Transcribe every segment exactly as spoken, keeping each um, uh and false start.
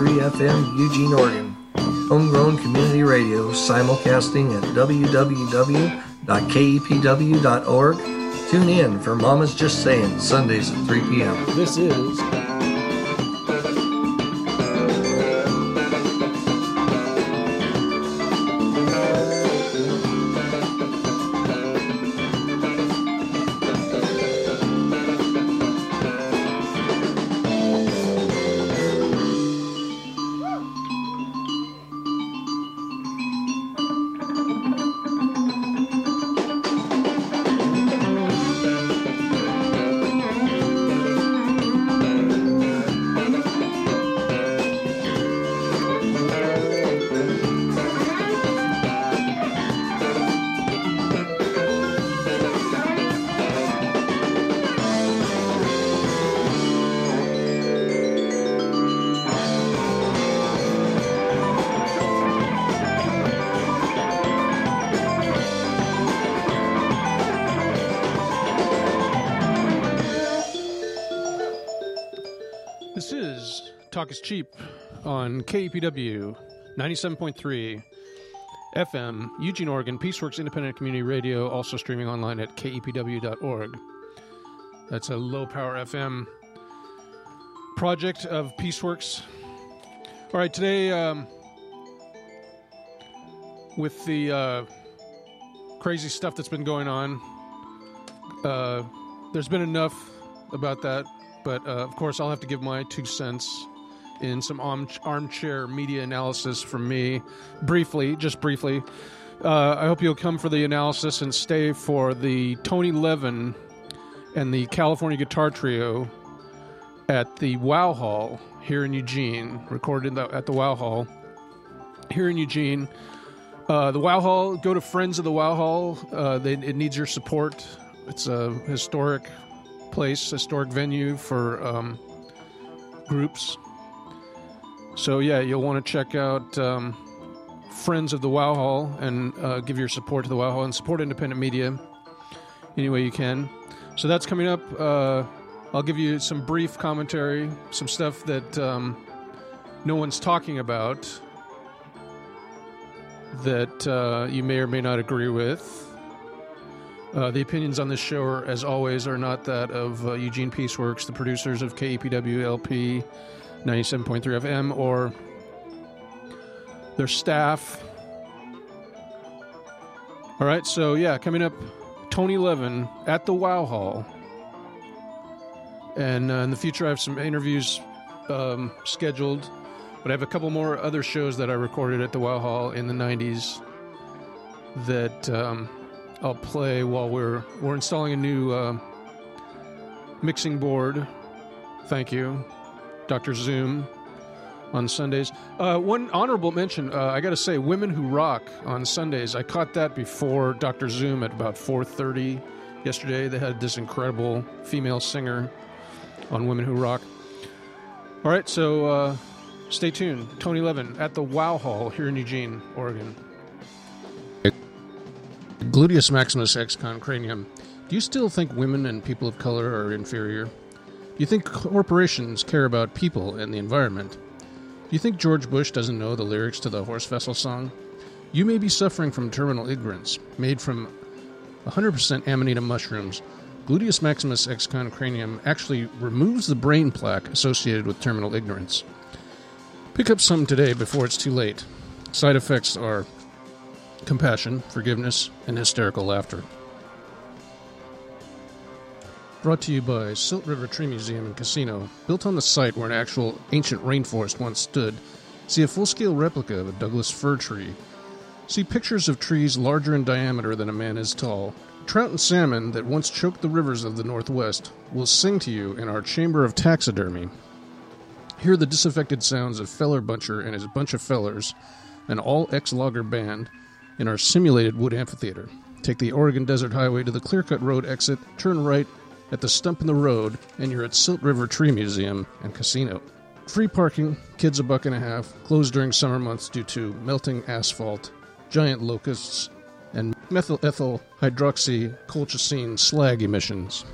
three F M, Eugene, Oregon. Homegrown Community Radio, simulcasting at w w w dot k e p w dot org. Tune in for Mama's Just Saying, Sundays at three p.m. This is... Talk is Cheap on K E P W ninety-seven point three F M, Eugene, Oregon, Peaceworks Independent Community Radio, also streaming online at k e p w dot org. That's a low-power F M project of Peaceworks. All right, today, um, with the uh, crazy stuff that's been going on, uh, there's been enough about that, but uh, of course I'll have to give my two cents in some arm- armchair media analysis from me, briefly, just briefly. Uh, I hope you'll come for the analysis and stay for the Tony Levin and the California Guitar Trio at the Wow Hall here in Eugene, recorded at the Wow Hall here in Eugene. Uh, the Wow Hall, go to Friends of the Wow Hall. Uh, they, it needs your support. It's a historic place, historic venue for um, groups. So, yeah, you'll want to check out um, Friends of the Wow Hall and uh, give your support to the Wow Hall and support independent media any way you can. So that's coming up. Uh, I'll give you some brief commentary, some stuff that um, no one's talking about that uh, you may or may not agree with. Uh, the opinions on this show, are, as always, are not that of uh, Eugene Peaceworks, the producers of K E P W L P ninety-seven point three F M, or their staff. All right, so yeah, coming up, Tony Levin at the Wow Hall. And uh, in the future, I have some interviews um, scheduled, but I have a couple more other shows that I recorded at the Wow Hall in the nineties that um, I'll play while we're we're installing a new uh, mixing board. Thank you, Doctor Zoom, on Sundays. Uh, one honorable mention, uh, I got to say, Women Who Rock on Sundays. I caught that before Doctor Zoom at about four thirty yesterday. They had this incredible female singer on Women Who Rock. All right, so uh, stay tuned. Tony Levin at the Wow Hall here in Eugene, Oregon. Gluteus Maximus ex-con cranium. Do you still think women and people of color are inferior? Do you think corporations care about people and the environment? Do you think George Bush doesn't know the lyrics to the Horse Vessel song? You may be suffering from terminal ignorance, made from one hundred percent Amanita mushrooms. Gluteus Maximus ex-con cranium actually removes the brain plaque associated with terminal ignorance. Pick up some today before it's too late. Side effects are compassion, forgiveness, and hysterical laughter. Brought to you by Silt River Tree Museum and Casino, built on the site where an actual ancient rainforest once stood. See a full-scale replica of a Douglas fir tree. See pictures of trees larger in diameter than a man is tall. Trout and salmon that once choked the rivers of the Northwest will sing to you in our Chamber of Taxidermy. Hear the disaffected sounds of Feller Buncher and his bunch of fellers, an all-ex-logger band, in our simulated wood amphitheater. Take the Oregon Desert Highway to the Clearcut Road exit, turn right at the stump in the road, and you're at Silt River Tree Museum and Casino. Free parking, kids a buck and a half, closed during summer months due to melting asphalt, giant locusts, and methyl ethyl hydroxy colchicine slag emissions.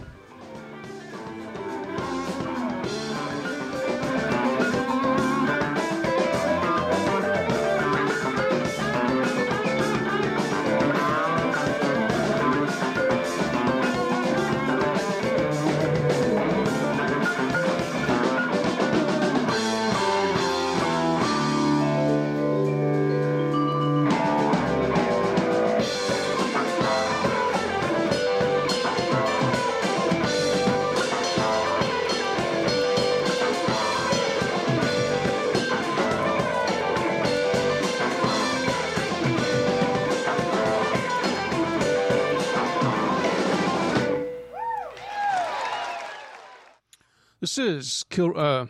This is Kil- uh,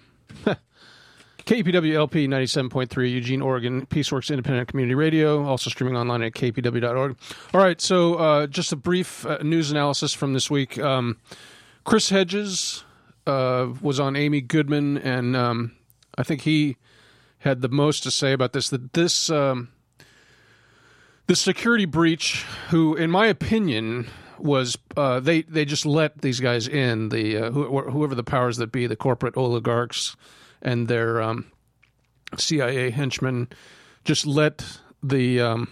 K P W L P ninety-seven point three, Eugene, Oregon, Peaceworks Independent Community Radio, also streaming online at k p w dot org. All right, so uh, just a brief uh, news analysis from this week. Um, Chris Hedges uh, was on Amy Goodman, and um, I think he had the most to say about this, that this, um, this security breach, who, in my opinion, was uh, they, they just let these guys in, the uh, wh- whoever the powers that be, the corporate oligarchs and their um, C I A henchmen, just let the um,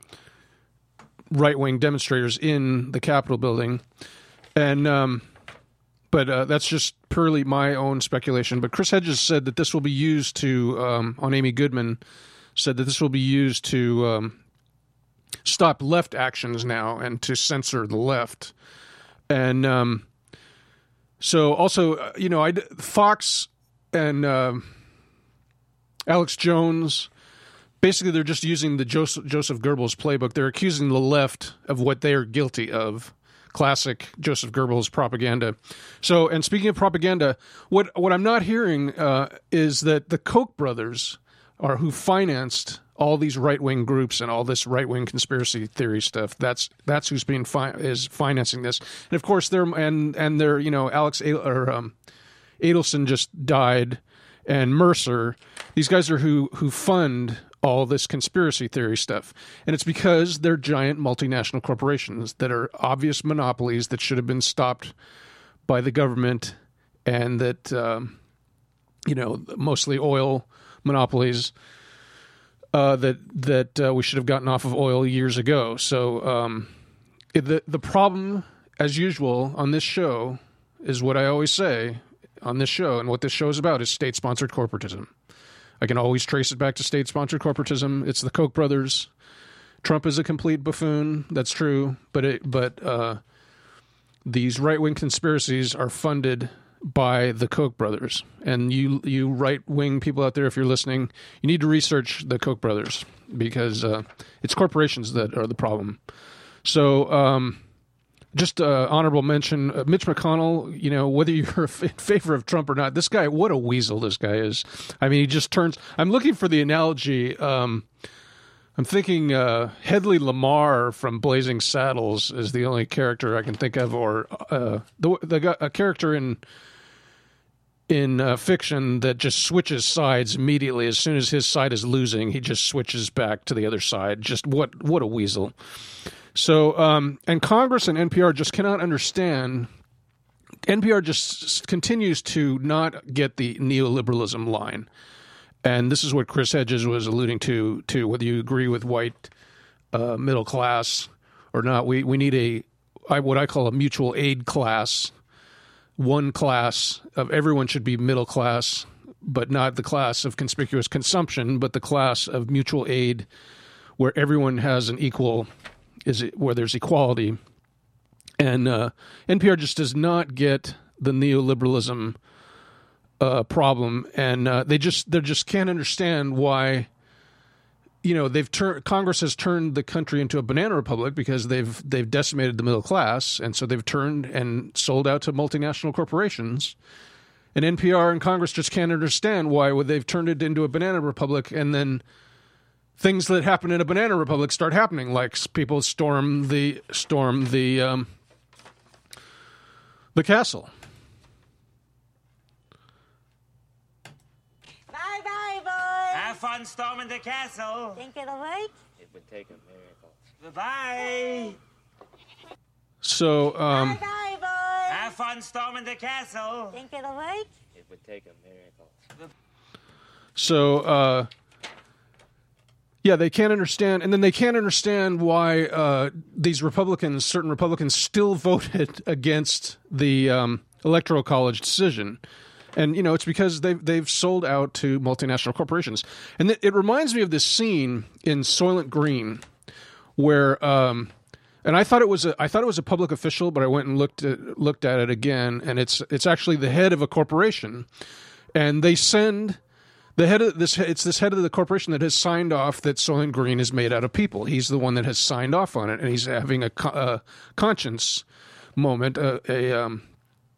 right-wing demonstrators in the Capitol building. And um, but uh, that's just purely my own speculation. But Chris Hedges said that this will be used to, um, on Amy Goodman, said that this will be used to um, stop left actions now and to censor the left. And um, so also, you know, I, Fox and uh, Alex Jones, basically they're just using the Joseph, Joseph Goebbels playbook. They're accusing the left of what they are guilty of. Classic Joseph Goebbels propaganda. So, and speaking of propaganda, what what I'm not hearing uh, is that the Koch brothers are who financed all these right wing groups and all this right wing conspiracy theory stuff. That's that's who's being fi- is financing this. And of course, they're and and they're you know Alex A- or um, Adelson just died, and Mercer. These guys are who who fund all this conspiracy theory stuff. And it's because they're giant multinational corporations that are obvious monopolies that should have been stopped by the government, and that, um, you know, mostly oil monopolies uh, that that uh, we should have gotten off of oil years ago. So um, it, the, the problem, as usual, on this show is what I always say on this show, and what this show is about is state-sponsored corporatism. I can always trace it back to state-sponsored corporatism. It's the Koch brothers. Trump is a complete buffoon. That's true. But it, but uh, these right-wing conspiracies are funded by the Koch brothers. And you you right-wing people out there, if you're listening, you need to research the Koch brothers, because uh, it's corporations that are the problem. So um, just uh, honorable mention, uh, Mitch McConnell, you know, whether you're in favor of Trump or not, this guy, what a weasel this guy is. I mean, he just turns, I'm looking for the analogy. Um, I'm thinking uh, Hedley Lamar from Blazing Saddles is the only character I can think of, or uh, the, the a character in in uh, fiction that just switches sides immediately. As soon as his side is losing, he just switches back to the other side. Just what what a weasel. So, um, and Congress and N P R just cannot understand. N P R just continues to not get the neoliberalism line. And this is what Chris Hedges was alluding to, to whether you agree with white uh, middle class or not. We we need a I, what I call a mutual aid class, one class of everyone should be middle class, but not the class of conspicuous consumption, but the class of mutual aid where everyone has an equal, is it, where there's equality. And uh, N P R just does not get the neoliberalism uh, problem, and uh, they just they just can't understand why. You know, they've turned Congress has turned the country into a banana republic because they've they've decimated the middle class, and so they've turned and sold out to multinational corporations. And N P R and Congress just can't understand why would they've turned it into a banana republic, and then things that happen in a banana republic start happening, like people storm the storm the um, the castle. Bye bye, boys. Have fun storming the castle. Think it'll work? It would take a miracle. Bye. So, um, Bye bye, boys. Have fun storming the castle. Think it'll work? It would take a miracle. so, uh, yeah, they can't understand, and then they can't understand why uh, these Republicans, certain Republicans, still voted against the um, Electoral College decision. And, you know, it's because they've, they've sold out to multinational corporations. And th- it reminds me of this scene in Soylent Green where, um, and I thought it was a, I thought it was a public official, but I went and looked at, looked at it again, and it's it's actually the head of a corporation. And they send the head of this, it's this head of the corporation that has signed off that Soylent Green is made out of people. He's the one that has signed off on it, and he's having a, a conscience moment, a, a um,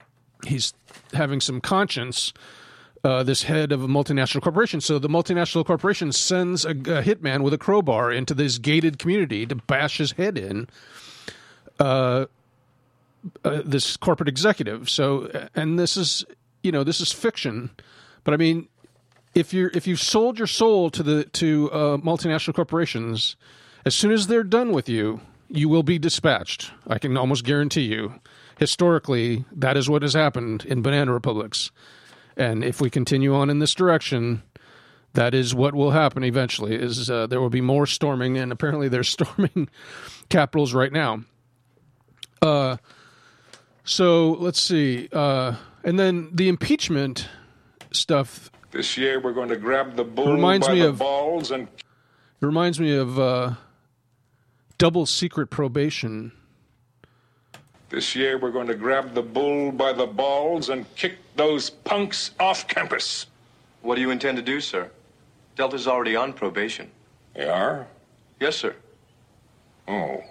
he's having some conscience. Uh, this head of a multinational corporation. So the multinational corporation sends a, a hitman with a crowbar into this gated community to bash his head in. Uh, uh, this corporate executive. So, and this is, you know, this is fiction. But I mean, if you're if you've sold your soul to the to uh, multinational corporations, as soon as they're done with you, you will be dispatched. I can almost guarantee you. Historically, that is what has happened in banana republics. And if we continue on in this direction, that is what will happen eventually, is uh, there will be more storming, and apparently they're storming capitals right now. Uh, so let's see. Uh, and then the impeachment stuff. This year we're going to grab the bull reminds by me the of, balls and... It reminds me of uh, double secret probation. This year we're going to grab the bull by the balls and kick those punks off campus. What do you intend to do, sir? Delta's already on probation. They are? Yes, sir. Oh.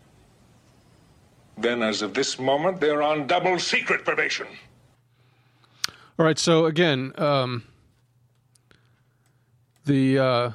Then as of this moment, they're on double secret probation. All right, so again, um, the... Uh,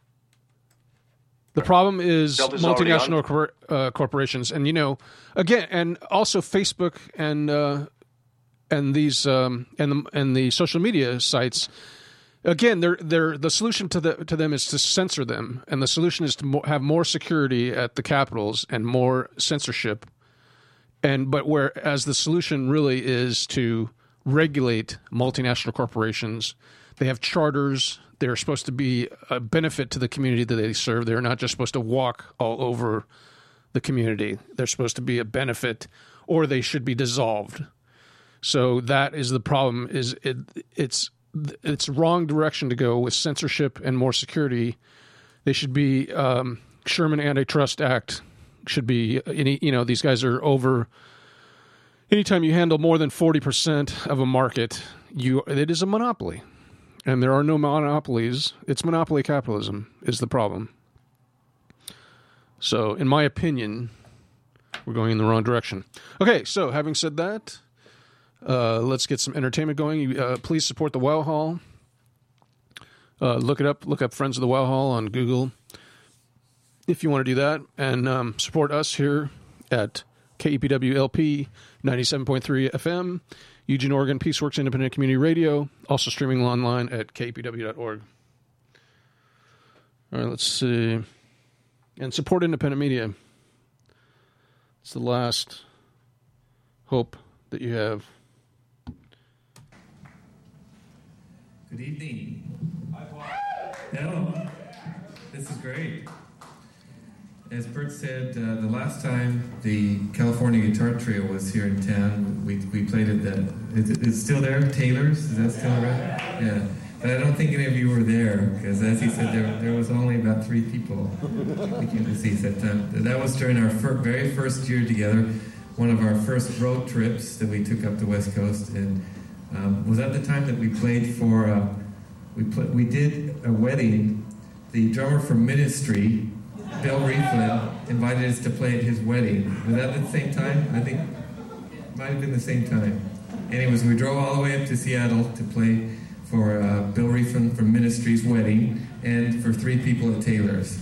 The problem is Delta's multinational cor- uh, corporations, and you know, again, and also Facebook and uh, and these um, and the and the social media sites. Again, they're they're the solution to the to them is to censor them, and the solution is to mo- have more security at the capitals and more censorship. And but whereas the solution really is to regulate multinational corporations, they have charters. They're supposed to be a benefit to the community that they serve. They're not just supposed to walk all over the community. They're supposed to be a benefit, or they should be dissolved. So that is the problem. Is it? It's it's wrong direction to go with censorship and more security. They should be um, Sherman Antitrust Act should be any. You know, these guys are over. Anytime you handle more than forty percent of a market, you it is a monopoly. And there are no monopolies. It's monopoly capitalism is the problem. So, in my opinion, we're going in the wrong direction. Okay, so having said that, uh, let's get some entertainment going. Uh, please support the Wow Hall. Uh, look it up. Look up Friends of the Wow Hall on Google if you want to do that. And um, support us here at K E P W L P ninety-seven point three F M. Eugene, Oregon, Peaceworks Independent Community Radio, also streaming online at K P W dot org. All right, let's see. And support independent media. It's the last hope that you have. Good evening. Hello. This is great. As Bert said, uh, the last time the California Guitar Trio was here in town, we we played at the... Is it is still there? Taylor's? Is that still around? Yeah. But I don't think any of you were there, because as he said, there there was only about three people we came to see at that time. That was during our fir- very first year together, one of our first road trips that we took up the West Coast, and um, was at the time that we played for... Uh, we pl- we did a wedding. The drummer from Ministry... Bill Rieflin invited us to play at his wedding. Was that at the same time? I think it might have been the same time. Anyways, we drove all the way up to Seattle to play for uh, Bill Rieflin from Ministry's wedding and for three people at Taylor's.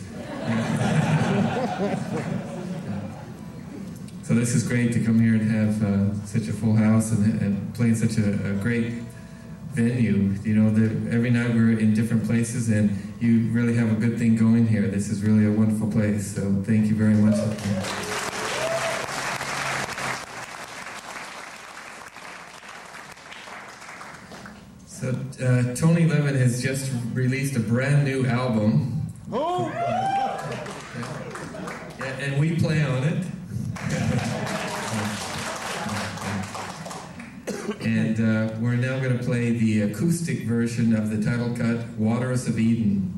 So this is great to come here and have uh, such a full house and, and play in such a, a great venue. You know, the, every night we're in different places, and you really have a good thing going here. This is really a wonderful place, so thank you very much. So uh, Tony Levin has just released a brand new album. Oh! Yeah, and we play on it. And uh, we're now going to play the acoustic version of the title cut, Waters of Eden.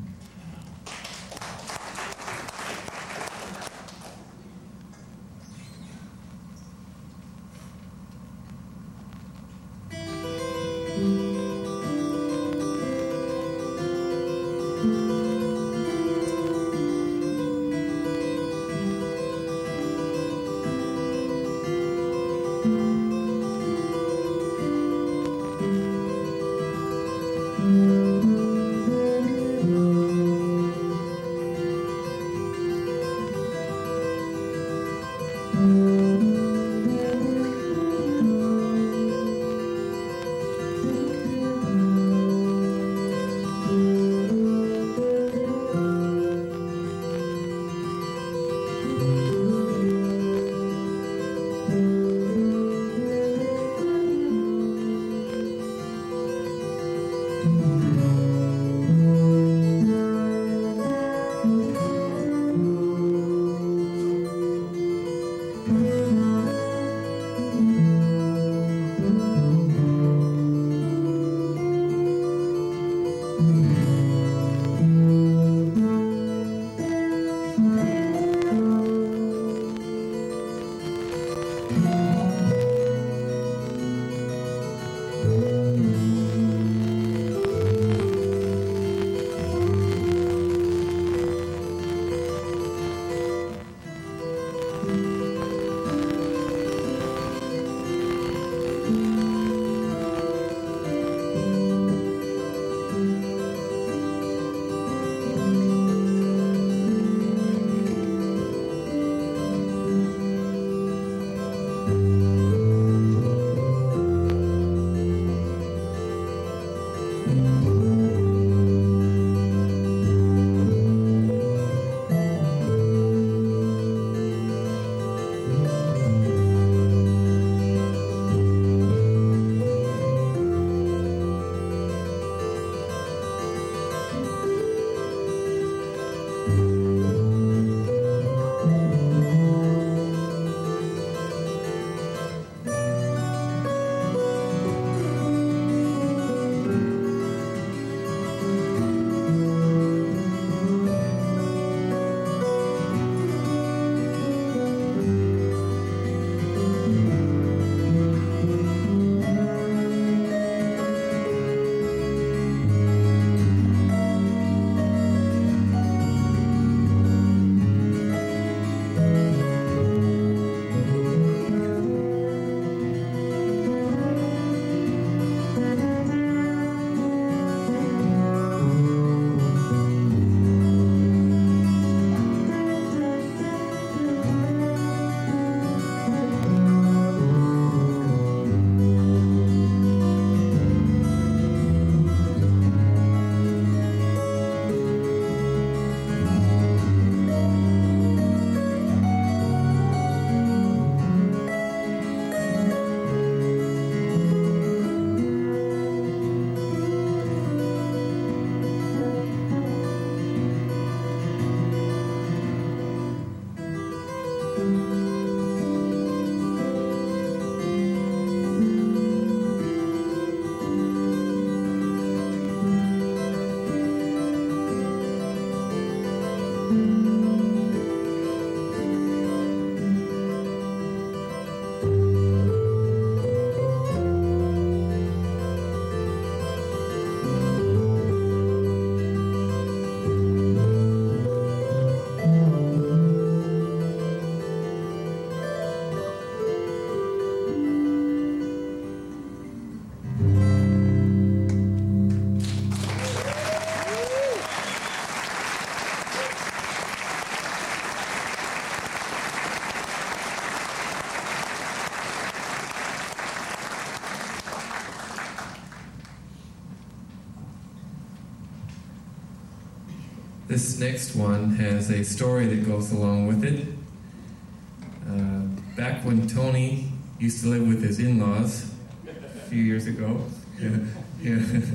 this next one has a story that goes along with it. Uh, back when Tony used to live with his in-laws a few years ago. Yeah, yeah.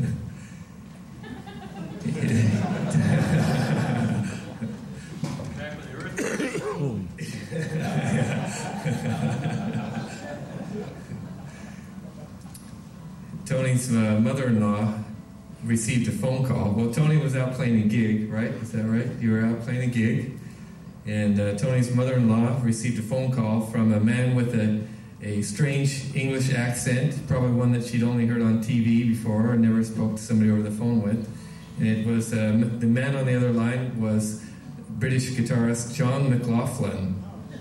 Tony's uh, mother-in-law received a phone call. Well, Tony was out playing a gig, right? Is that right? You were out playing a gig. And uh, Tony's mother-in-law received a phone call from a man with a, a strange English accent, probably one that she'd only heard on T V before and never spoke to somebody over the phone with. And it was, um, the man on the other line was British guitarist John McLaughlin.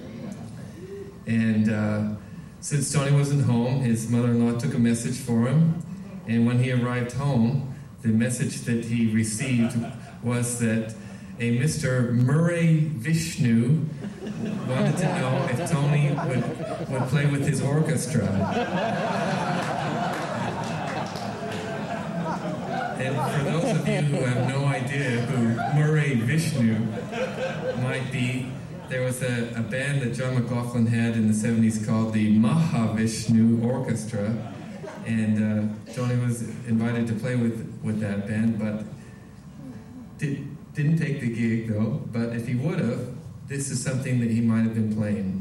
And uh, since Tony wasn't home, his mother-in-law took a message for him. And when he arrived home, the message that he received was that a Mister Murray Vishnu wanted to know if Tony would, would play with his orchestra. And for those of you who have no idea who Murray Vishnu might be, there was a, a band that John McLaughlin had in the seventies called the Mahavishnu Orchestra, and uh, Tony was invited to play with, with that band, but did, didn't take the gig though. But if he would have, this is something that he might have been playing.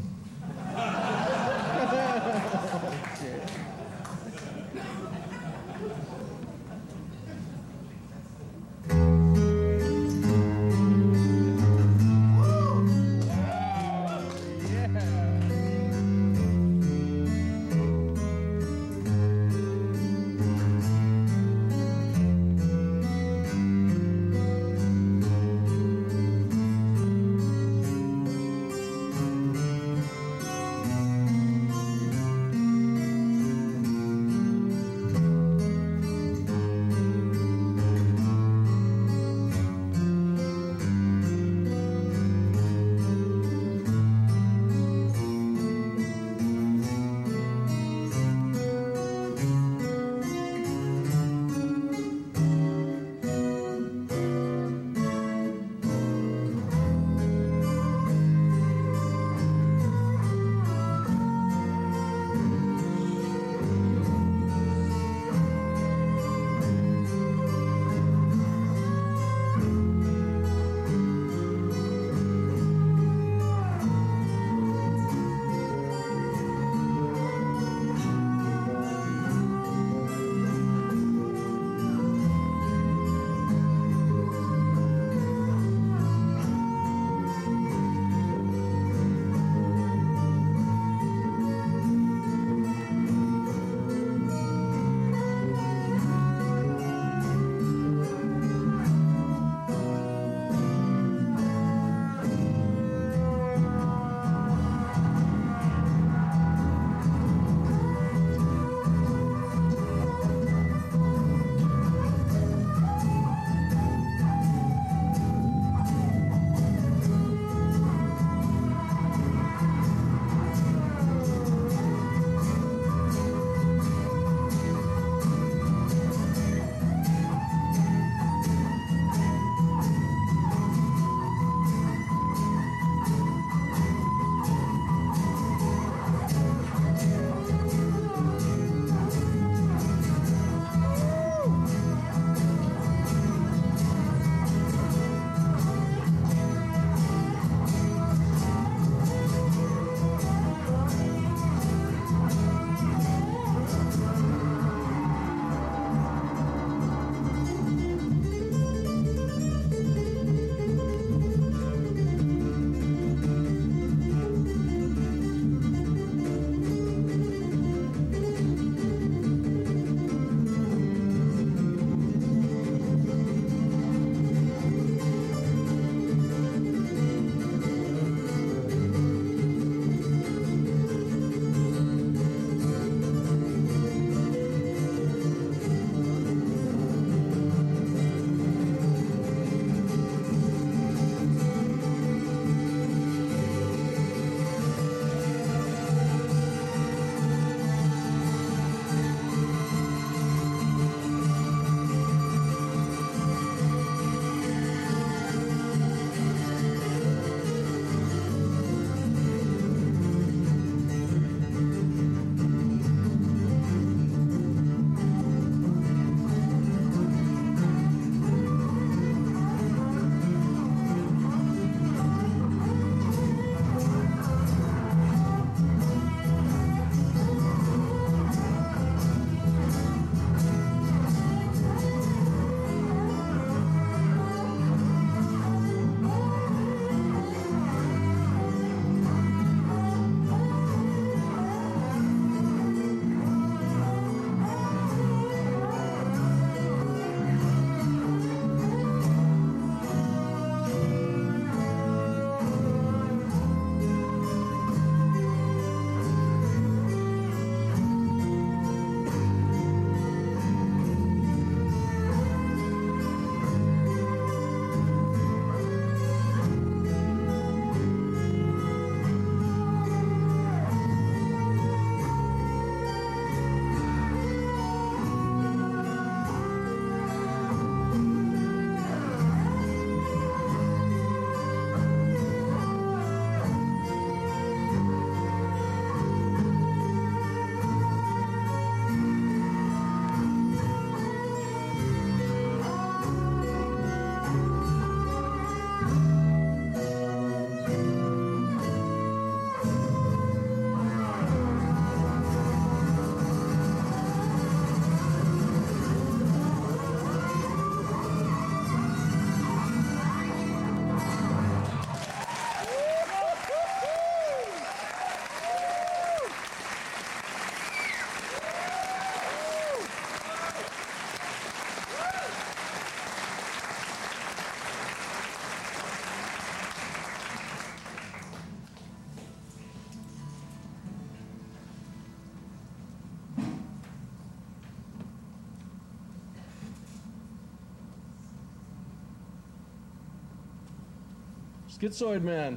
Schizoid Man.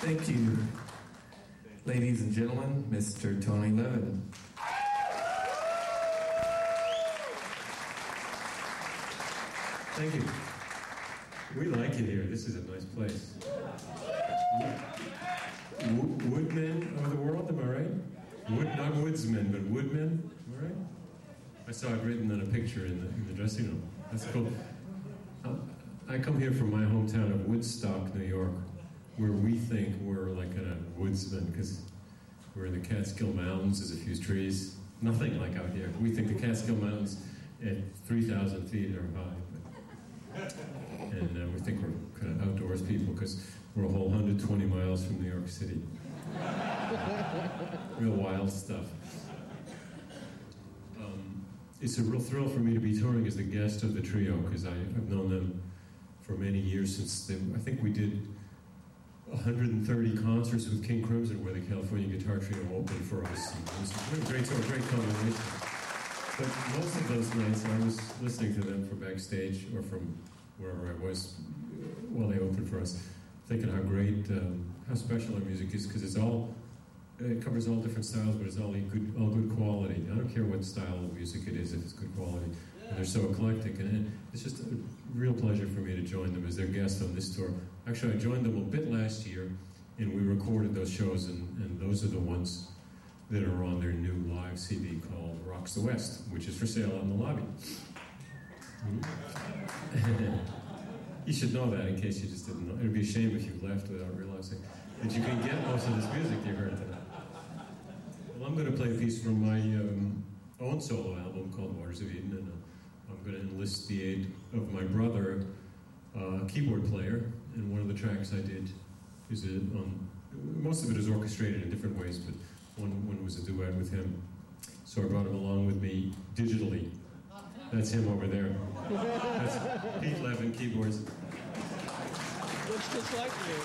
Thank you, ladies and gentlemen, Mister Tony Levin. Thank you. We like it here. This is a nice place. Wo- woodmen of the world, am I right? Wood, not woodsmen, but woodmen, am I right? I saw it written on a picture in the, in the dressing room. That's cool. Uh, I come here from my hometown of Woodstock, New York, where we think we're like a woodsman because we're in the Catskill Mountains, there's a few trees. Nothing like out here. We think the Catskill Mountains at three thousand feet are high. But, and uh, we think we're kind of outdoors people because we're a whole one hundred twenty miles from New York City. Real wild stuff. Um, it's a real thrill for me to be touring as the guest of the trio because I've known them for many years since they, I think we did one hundred thirty concerts with King Crimson where the California Guitar Trio opened for us. And it was a great tour, great combination. But most of those nights I was listening to them from backstage or from wherever I was while they opened for us, thinking how great, um, how special our music is because it's all, it covers all different styles, but it's all good, all good quality. I don't care what style of music it is if it's good quality. And they're so eclectic, and it's just a real pleasure for me to join them as their guest on this tour. Actually, I joined them a bit last year, and we recorded those shows, and, and those are the ones that are on their new live C D called Rocks the West, which is for sale out in the lobby. Mm-hmm. You should know that in case you just didn't know. It would be a shame if you left without realizing that you can get most of this music you heard today. Well, I'm going to play a piece from my um, own solo album called Waters of Eden, and uh, I'm going to enlist the aid of my brother, uh, keyboard player, and one of the tracks I did is a, um, most of it is orchestrated in different ways, but one, one was a duet with him. So I brought him along with me digitally. That's him over there. That's Pete Levin, keyboards. Looks just like you.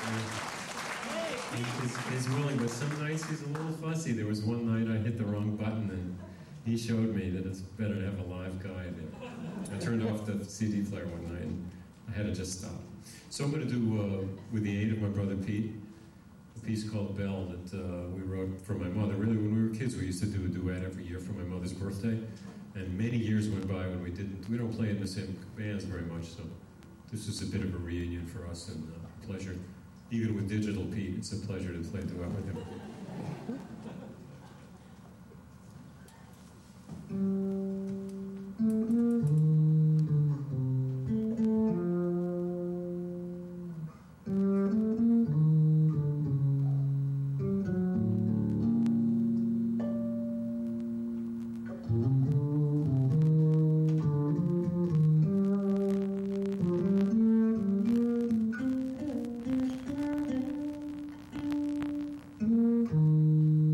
Uh, he's, he's willing, but some nights he's a little fussy. There was one night I hit the wrong button, and he showed me that it's better to have a live guy there. I turned off the C D player one night, and I had to just stop. So I'm going to do, uh, with the aid of my brother Pete, a piece called Belle that uh, we wrote for my mother. Really, when we were kids, we used to do a duet every year for my mother's birthday. And many years went by when we didn't, we don't play in the same bands very much, so this is a bit of a reunion for us and a pleasure. Even with Digital Pete, it's a pleasure to play a duet with him. Mm-hmm.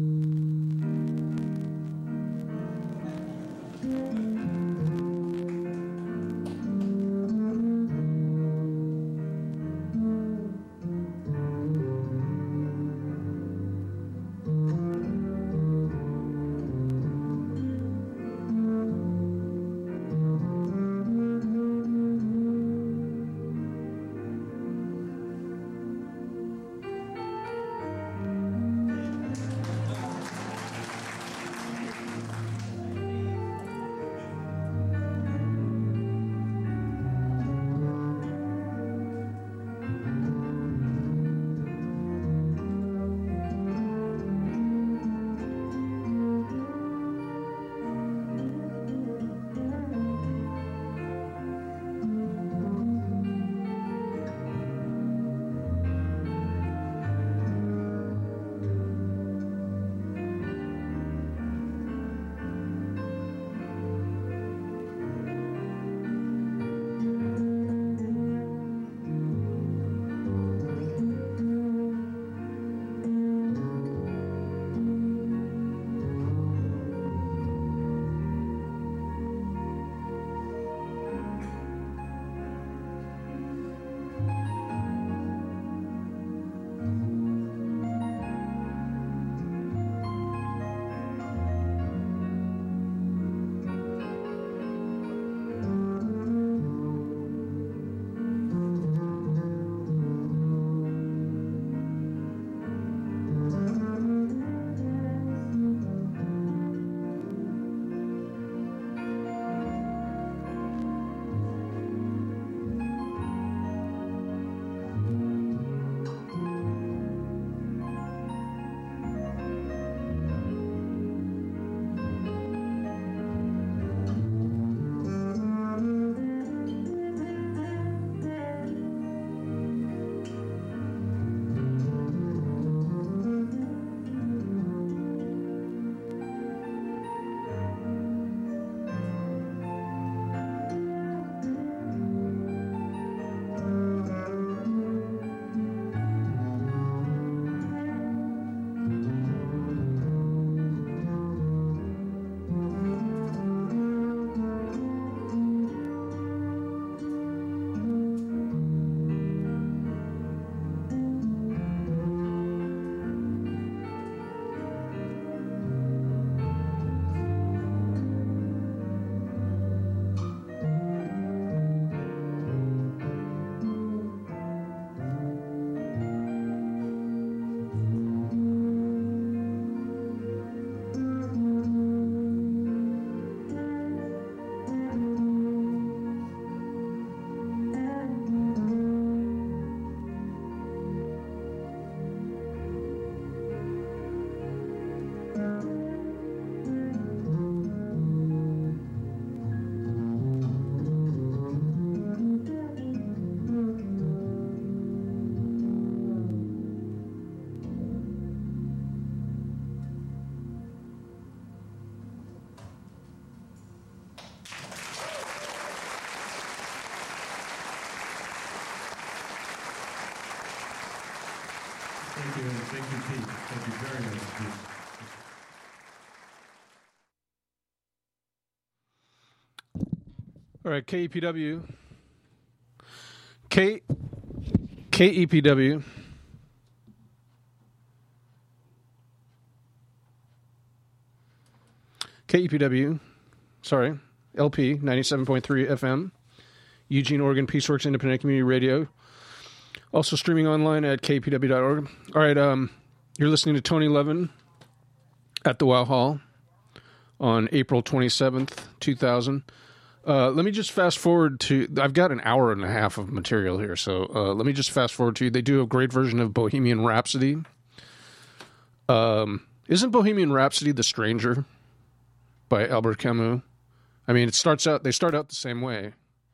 Thank you, thank you, Pete. Thank you very much, Pete. All right, K E P W. K K E P W. K E P W. Sorry, L P ninety-seven point three F M. Eugene, Oregon, Peaceworks Independent Community Radio. Also streaming online at k p w dot org. All right, um, you're listening to Tony Levin at the Wow Hall on April twenty-seventh, two thousand. Uh, let me just fast forward to... I've got an hour and a half of material here, so uh, let me just fast forward to you. They do a great version of Bohemian Rhapsody. Um, isn't Bohemian Rhapsody The Stranger by Albert Camus? I mean, it starts out... They start out the same way.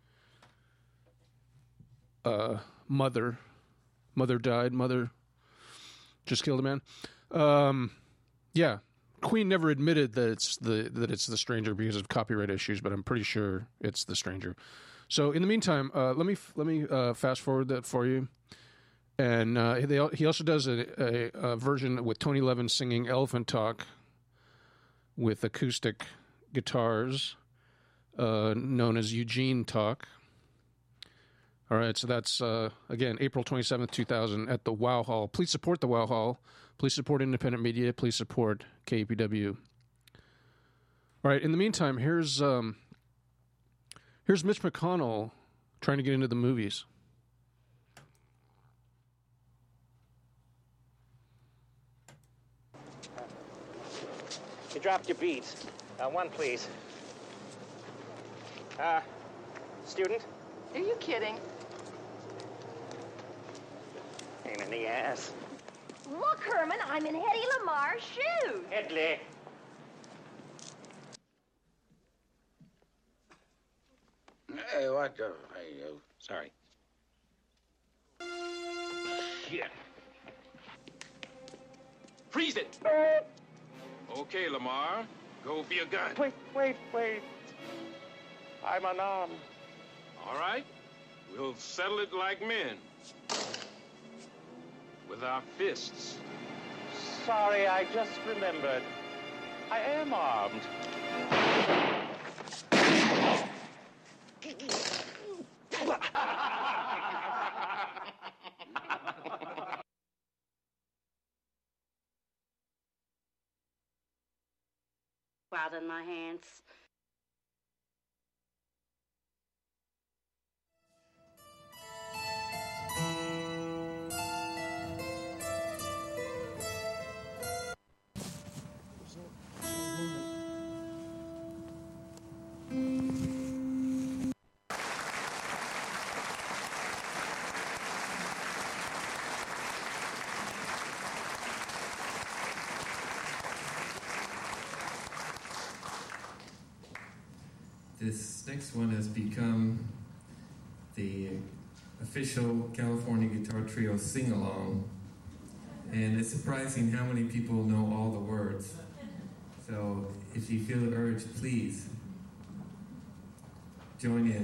Uh, mother. Mother died. Mother just killed a man. Um, yeah. Queen never admitted that it's the that it's The Stranger because of copyright issues, but I'm pretty sure it's The Stranger. So in the meantime, uh, let me let me uh, fast forward that for you. And uh, they, he also does a, a, a version with Tony Levin singing Elephant Talk with acoustic guitars, uh, known as Eugene Talk. All right, so that's, uh, again, April twenty-seventh, two thousand at the Wow Hall. Please support the Wow Hall. Please support independent media. Please support K E P W. All right, in the meantime, here's um, here's Mitch McConnell trying to get into the movies. You dropped your beads. Uh, one, please. Uh, student? Are you kidding? Pain in the ass. Look, Herman, I'm in Hedy Lamar's shoes. Hedley. Hey, what the... Hey, uh, sorry. Shit. Freeze it! Okay, Lamar. Go for your gun. Wait, wait, wait. I'm unarmed. All right. We'll settle it like men. With our fists. Sorry, I just remembered. I am armed. Out in my hands. This next one has become the official California Guitar Trio sing-along, and it's surprising how many people know all the words. So if you feel the urge, please join in.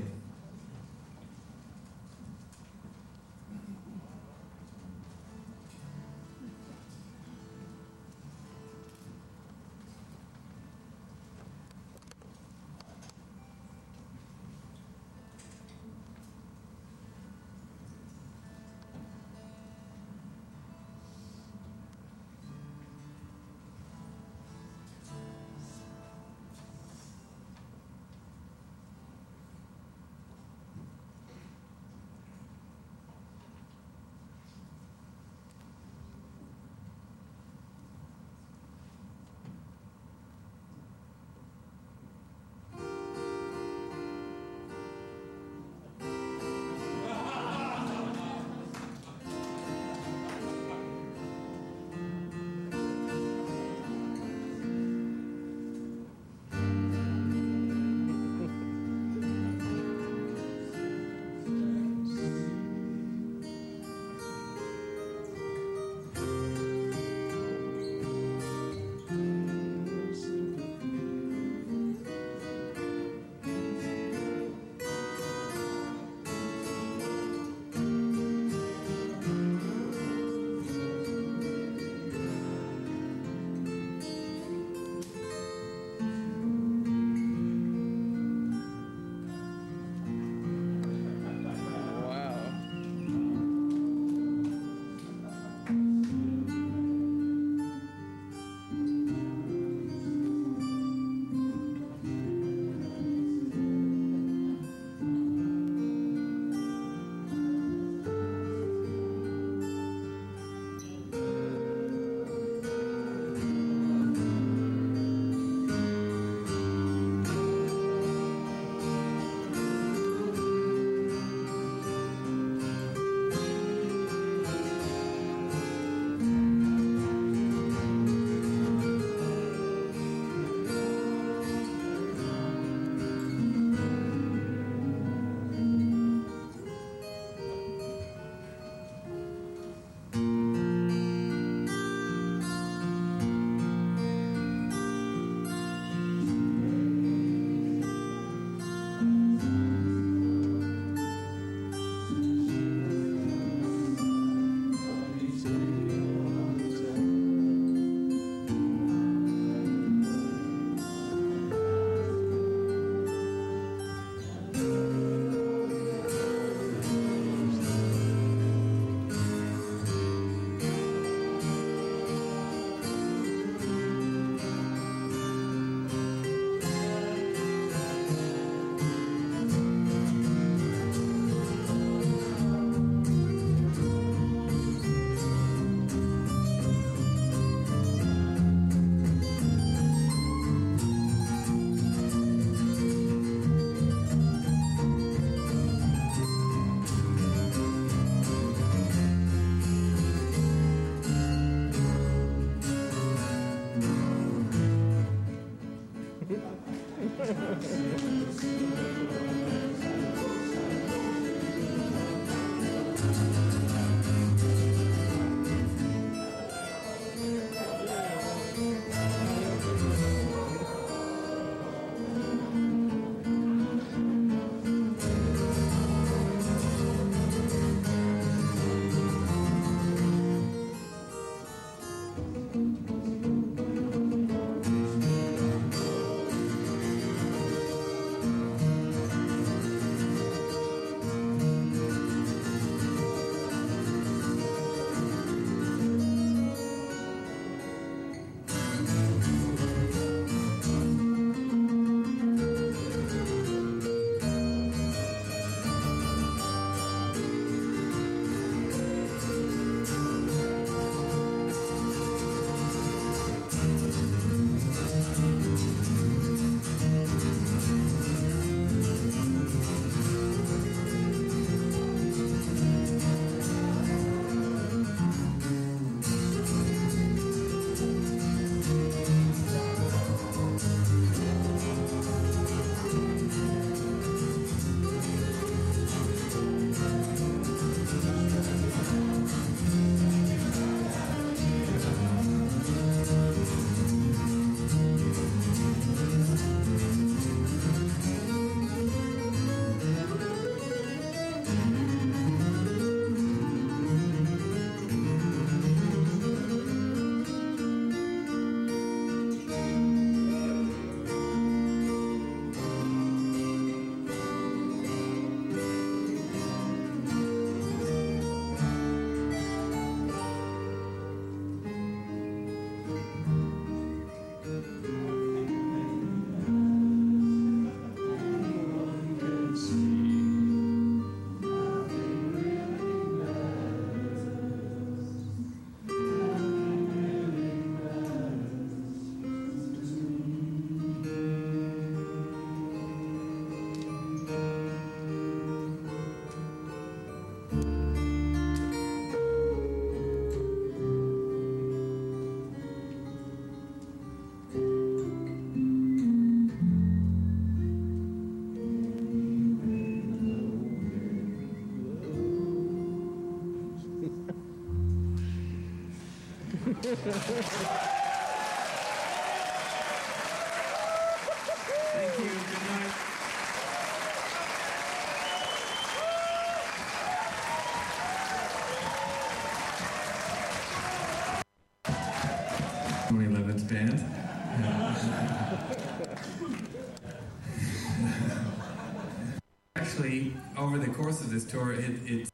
Thank you. Good night. twenty eleven's band. Actually, over the course of this tour, it, it's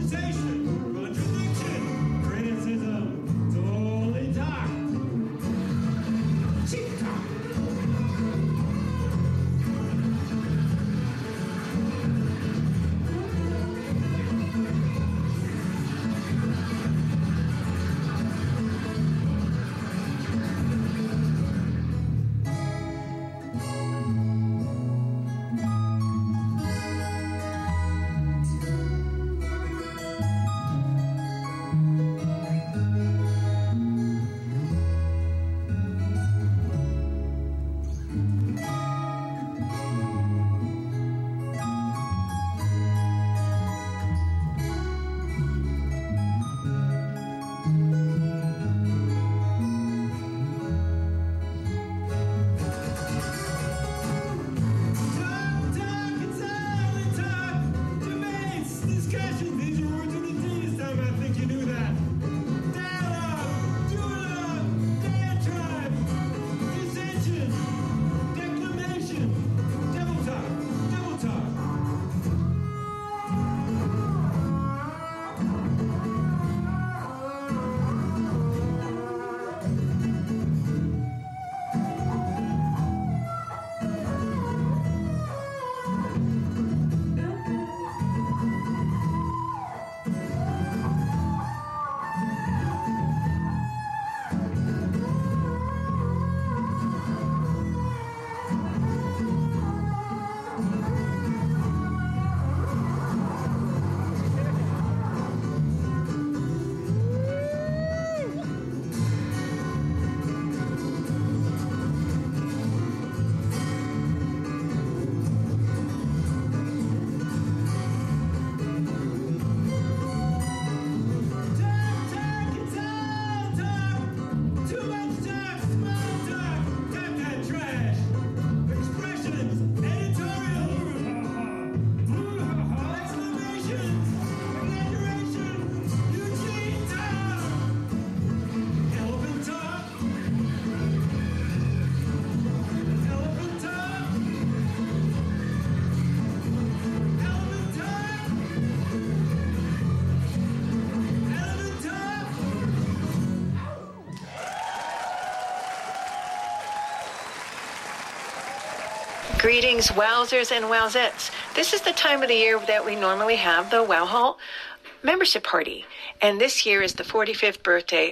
Sensation, contradiction, criticism, totally talk. Cheap talk. Greetings, wowzers and wowzettes. This is the time of the year that we normally have the Wow Hall membership party. And this year is the forty-fifth birthday